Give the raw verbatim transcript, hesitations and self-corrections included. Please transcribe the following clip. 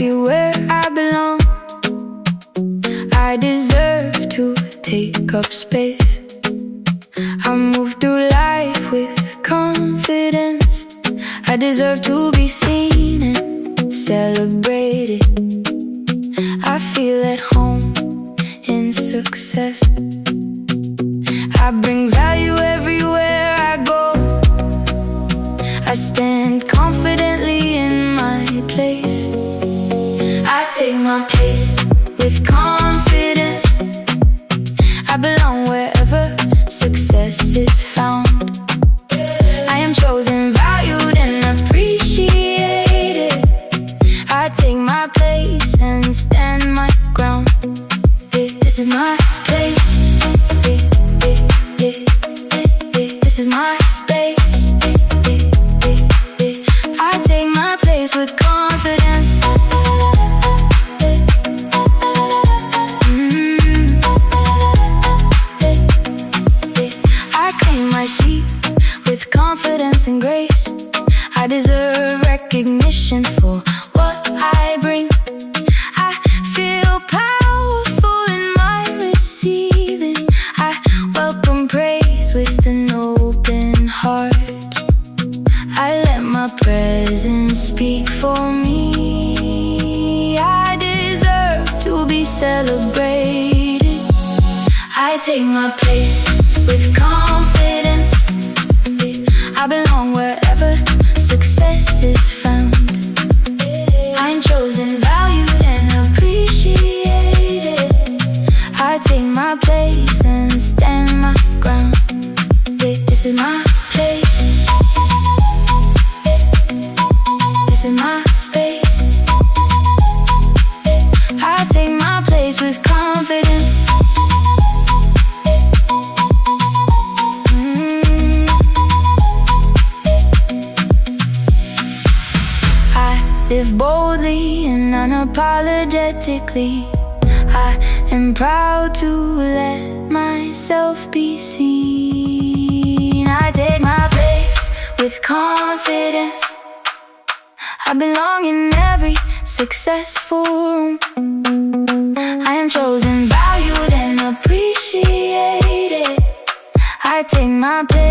feel where I belong. I deserve to take up space. I move through life with confidence. I deserve to be seen and celebrated. I feel at home in success. I bring value everywhere I go. I stand confidently in my place. I take my place with confidence. I belong wherever success is found. I am chosen, valued, and appreciated. I take my place and stand my ground. This is my place. This is my space. I take my place with confidence. mm. I claim my seat with confidence and grace. I deserve recognition for what I bring. I feel powerful in my receiving. I welcome praise with an open heart. I let my presence speak for me. I deserve to be celebrated. I take my place with confidence. I belong wherever success is found. I'm chosen, valued, and appreciated. I take my place and stand my ground. This is my place. This is my space. I take my place with confidence. mm. I live boldly and unapologetically. I am proud to let myself be seen. I take my place with confidence. I belong in every successful room. I am chosen, valued, and appreciated. I take my place